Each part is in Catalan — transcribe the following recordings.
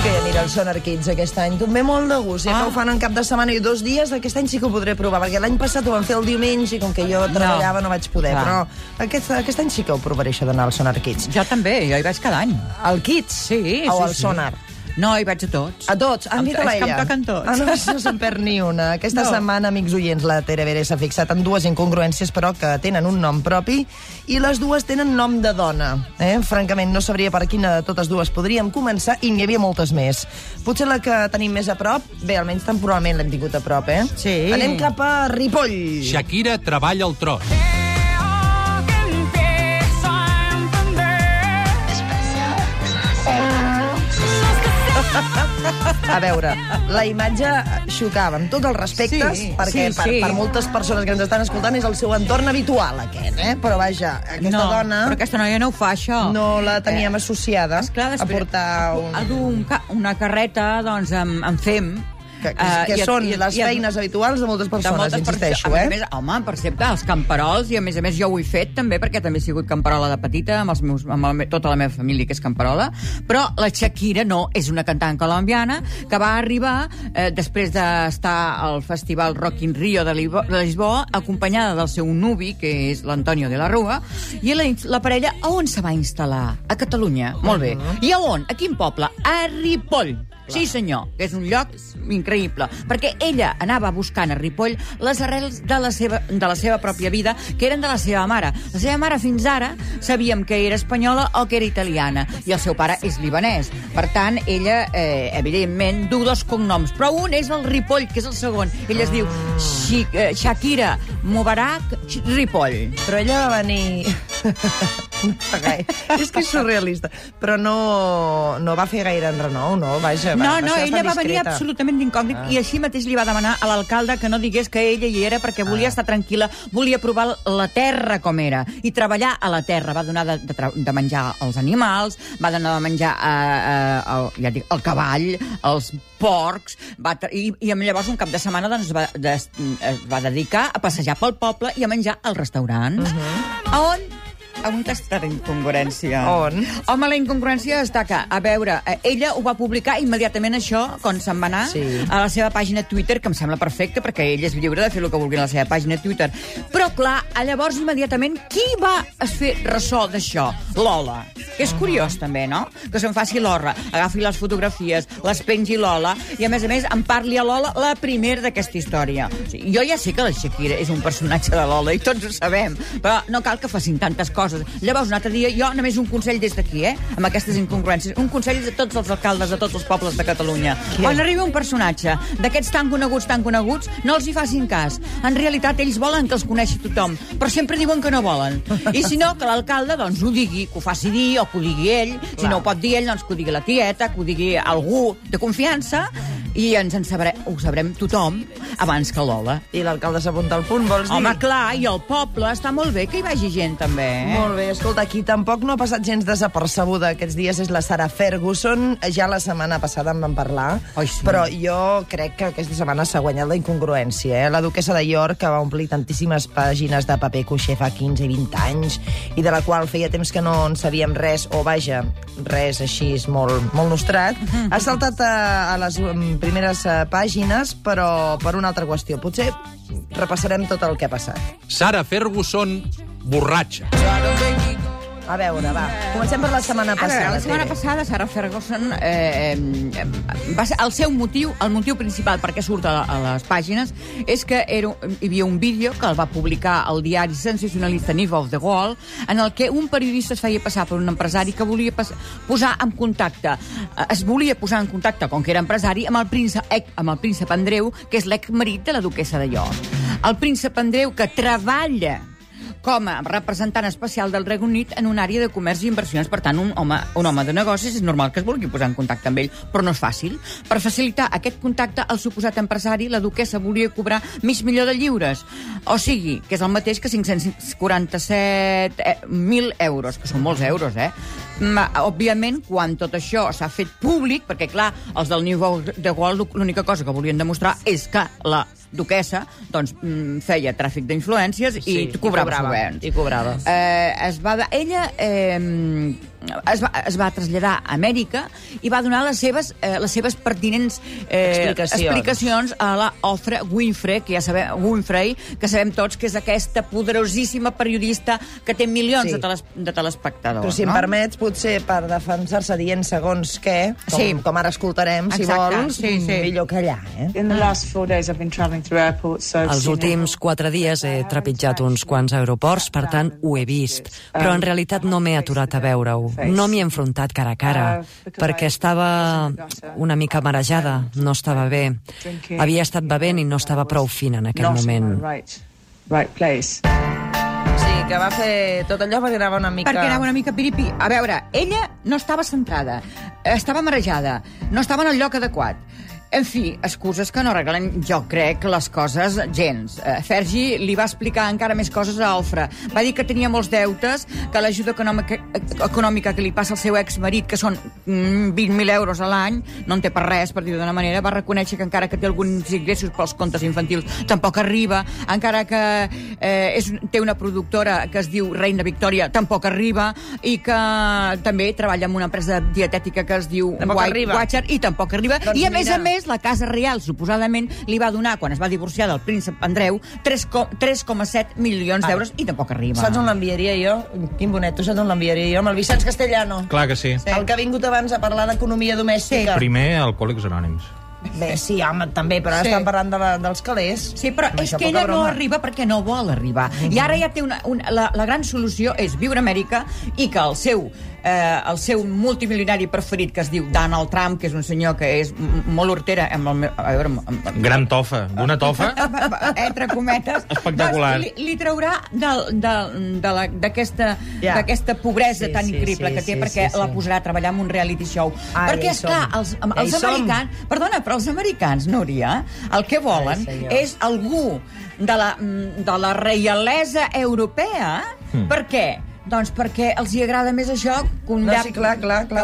que anirà al Sonar Kids aquest any. Em ve molt de gust, que ho fan en cap de setmana i 2 dies. Aquest any sí que ho podré provar, perquè l'any passat ho van fer el diumenge i com que jo treballava no vaig poder. Però aquest any sí que ho provaré, això d'anar al Sonar Kids. Jo també, jo hi vaig cada any. Al Kids? Sí. O al Sonar? No, hi vaig a tots. A tots? Mira l'ella. És que em toquen tots. No se'n perd ni una. Aquesta setmana, amics oients, la Tere Vere s'ha fixat en 2 incongruències, però que tenen un nom propi, i les 2 tenen nom de dona. Francament, no sabria per quina de totes 2 podríem començar, i n'hi havia moltes més. Potser la que tenim més a prop, bé, almenys temporalment l'hem tingut a prop, Sí. Anem cap a Ripoll. Shakira treballa el tros. A veure, la imatge xocava amb tots els respectes, perquè per moltes persones que ens estan escoltant és el seu entorn habitual, aquest, Però vaja, aquesta dona... Però aquesta noia no ho fa, això. No la teníem associada a portar una carreta, doncs, amb fem... Que són les feines habituals de moltes persones, insisteixo, A més, home, per exemple, els camperols, i a més jo ho he fet també, perquè també he sigut camperola de petita, amb tota la meva família que és camperola, però la Shakira no, és una cantant colombiana que va arribar, després d'estar al festival Rock in Rio de Lisboa, acompanyada del seu nuvi, que és l'Antonio de la Rúa, i la parella a on se va instal·lar? A Catalunya, molt bé. I a on? A quin poble? A Ripoll. Sí, senyor, que és un lloc increïble, perquè ella anava buscant a Ripoll les arrels de la seva pròpia vida, que eren de la seva mare. La seva mare fins ara sabíem que era espanyola o que era italiana, i el seu pare és libanès. Per tant, ella, evidentment, du 2 cognoms, però un és el Ripoll, que és el segon. Ella es diu Shakira Mubarak Ripoll. Però ella va venir... és que és surrealista. Però no va fer gaire enrenou, no? Vaja, no, ella va venir absolutament d'incògnit, i així mateix li va demanar a l'alcalde que no digués que ella hi era, perquè volia estar tranquil·la, volia provar la terra com era, i treballar a la terra. Va donar de menjar als animals, va donar de menjar el cavall, els porcs, i llavors un cap de setmana es va dedicar a passejar pel poble i a menjar al restaurant. On està la incongruència? On? Home, la incongruència està que, a veure, ella ho va publicar immediatament, això, quan se'n va anar, a la seva pàgina Twitter, que em sembla perfecte, perquè ella és lliure de fer el que vulgui a la seva pàgina Twitter. Però, clar, llavors, immediatament, qui va fer ressò d'això? Lola. Que és curiós, també, no? Que se'n faci l'orra, agafi les fotografies, les pengi Lola, i, a més, en parli a Lola la primera d'aquesta història. O sigui, jo ja sé que la Shakira és un personatge de Lola, i tots ho sabem, però no cal que facin tantes coses. Llavors, un altre dia, jo només un consell des d'aquí, amb aquestes incongruències, un consell de tots els alcaldes de tots els pobles de Catalunya. Quan arriba un personatge d'aquests tan coneguts, no els hi facin cas. En realitat, ells volen que els coneixi tothom, però sempre diuen que no volen. I si no, que l'alcalde, doncs, ho digui, que ho faci dir, o que ho digui ell. Si no ho pot dir ell, doncs, que ho digui la tieta, que ho digui algú de confiança, i ho sabrem tothom abans que Lola. I l'alcalde s'apunta al punt, vols dir? Home, clar, i el poble està molt bé que hi vagi gent, també. Molt bé, escolta, aquí tampoc no ha passat gens desapercebuda aquests dies és la Sarah Ferguson. Ja la setmana passada en vam parlar, però jo crec que aquesta setmana s'ha guanyat la incongruència. La duquessa de York, que va omplir tantíssimes pàgines de paper cuixé fa 15 i 20 anys, i de la qual feia temps que no en sabíem res, o vaja, res així molt nostrat, ha saltat a les primeres pàgines, però per una altra qüestió. Potser repassarem tot el que ha passat. Sarah Ferguson, borratxa. A veure, va. Comencem per la setmana passada. La setmana passada, Sarah Ferguson, va ser el motiu principal perquè surt a les pàgines, és que hi havia un vídeo que el va publicar el diari sensacionalista News of the World, en el que un periodista es feia passar per un empresari que volia posar en contacte, com que era empresari, amb el príncep Andreu, que és l'exmarit de la duquessa de York. El príncep Andreu, que treballa com a representant especial del Regne Unit en una àrea de comerç i inversions. Per tant, un home de negocis és normal que es vulgui posar en contacte amb ell, però no és fàcil. Per facilitar aquest contacte, el suposat empresari, la duquessa volia cobrar $500,000, o sigui, que és el mateix que 547.000 euros, que són molts euros, Òbviament, quan tot això s'ha fet públic, perquè, clar, els del New World the World l'única cosa que volien demostrar és que la duquessa doncs, feia tràfic d'influències i cobrava subvencions. I cobrava. Ella es va traslladar a Amèrica i va donar les seves pertinents explicacions a la Oprah Winfrey, que que sabem tots que és aquesta poderosíssima periodista que té milions de telespectadors. Però si em permets, potser per defensar-se dient segons què, com ara escoltarem, si vols, millor que allà. Els últims 4 dies he trepitjat uns quants aeroports, per tant, ho he vist. Però en realitat no m'he aturat a veure-ho. No m'hi he enfrontat cara a cara, perquè estava una mica marejada, no estava bé. Havia estat bevent i no estava prou fina en aquell moment. Sí, que va fer tot allò perquè anava una mica... Perquè anava una mica piripi. A veure, ella no estava centrada, estava marejada, no estava en el lloc adequat. En fi, excuses que no arreglen, jo crec, les coses gens. Fergie li va explicar encara més coses a Oprah. Va dir que tenia molts deutes, que l'ajuda econòmica que li passa al seu exmarit, que són 20.000 euros a l'any, no en té per res, per dir-ho d'una manera, va reconèixer que encara que té alguns ingressos pels comptes infantils, tampoc arriba, encara que té una productora que es diu Reina Victòria, tampoc arriba, i que també treballa en una empresa dietètica que es diu White Watcher, i tampoc arriba. I a més, la Casa Reial, suposadament, li va donar, quan es va divorciar del príncep Andreu, 3,7 milions d'euros i tampoc arriba. Saps on l'enviaria jo? Quin bonet, tu saps on l'enviaria jo? Amb el Vicenç Castellano. Clar que sí. El que ha vingut abans a parlar d'economia domèstica. Primer, Alcohòlics Anònims. Bé, sí, home, també, però ara estan parlant dels calés. Sí, però és que ella no arriba perquè no vol arribar. I ara ja té la gran solució és viure a Amèrica i que el seu multimilionari preferit, que es diu Donald Trump, que és un senyor que és molt hortera, gran tofa. D'una tofa? Entre cometes. Espectacular. Doncs li traurà d'aquesta pobresa tan increïble que té, perquè la posarà a treballar en un reality show. Perquè, esclar, els americans... Perdona, però els americans, Núria, el que volen és algú de la reialesa europea. Per què? Doncs perquè els hi agrada més això que un llap... Sí, clar.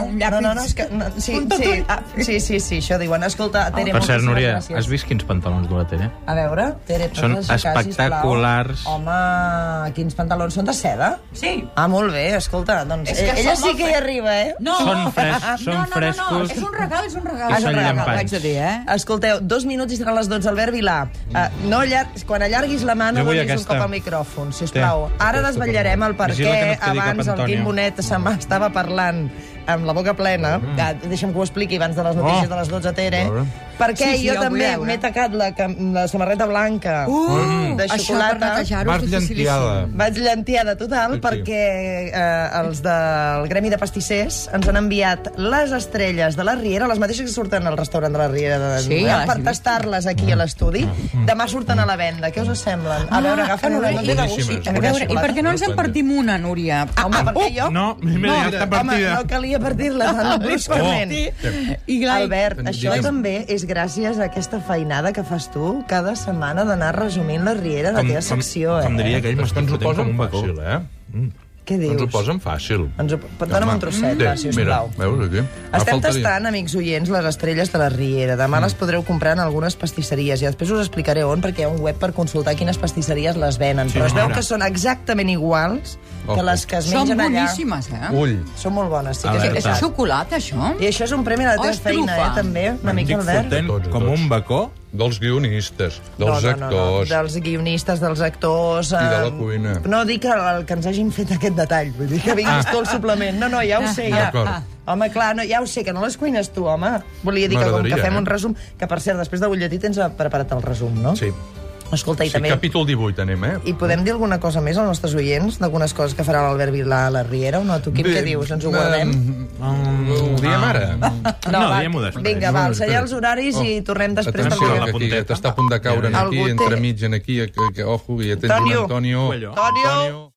Sí, això diuen. Escolta, Tere, per cert, Núria, has vist quins pantalons du la Tere? A veure, Tere, són espectaculars. Home, quins pantalons? Són de seda? Sí. Ah, molt bé, escolta, doncs ella sí que hi arriba, eh? No. Són frescos. És un regal. I són llampants. Escolteu, 2 minuts i seran les 12. Albert Vilà, quan allarguis la mà no donis un cop al micròfon, sisplau. Ara desvetllarem el perquè abans el Quim Bonet estava parlant amb la boca plena. Deixa'm que ho expliqui abans de les notícies de les 12, Tere. Perquè jo també m'he tacat la samarreta blanca de xocolata. Vas llentiada. Vaig llentiada total perquè els del Gremi de Pastissers ens han enviat les estrelles de la Riera, les mateixes que surten al restaurant de la Riera, per tastar-les aquí a l'estudi. Demà surten a la venda. Què us semblen? A veure, agafen una. No té de gust. I per què no ens en partim una, Núria? Home, perquè jo... No, ja està partida. No calia partir-la tan bruscament. Albert, això també és gràcies a aquesta feinada que fas tu cada setmana d'anar resumint la Riera de la teva secció, Com diria aquell, m'estan fotent com un bacó. Què dius? Ens ho posen fàcil. Dona'm un trosset, sisplau. Mira, veus aquí? Estem tastant, amics oients, les estrelles de la Riera. Demà les podreu comprar en algunes pastisseries i després us explicaré on, perquè hi ha un web per consultar quines pastisseries les venen. Però es veu que són exactament iguals que les que es mengen allà. Són boníssimes, Ull. Són molt bones. És xocolata, això? I això és un premi a la teva feina, també, una mica, Albert. Com un bacó? Dels guionistes, dels actors... Dels guionistes, dels actors... I de la cuina. No dic el que ens hagin fet aquest detall, vull dir que vinguis tu al suplement. No, ja ho sé, ja. Home, clar, ja ho sé, que no les cuines tu, home. Volia dir que com que fem un resum... Que, per cert, després de butlletí tens preparat el resum, no? Sí. Escolta, i també... Capítol 18 anem, I podem dir alguna cosa més als nostres oients d'algunes coses que farà l'Albert Vilà a la Riera o no? Tu, Quim, què dius? Ens ho guardem? Ho diem ara? No, diem-ho després. Vinga, va, ensenyar els horaris i tornem després del dia. Atenció, que t'està a punt de caure aquí, entremig aquí, ojo, i atents, Antonio.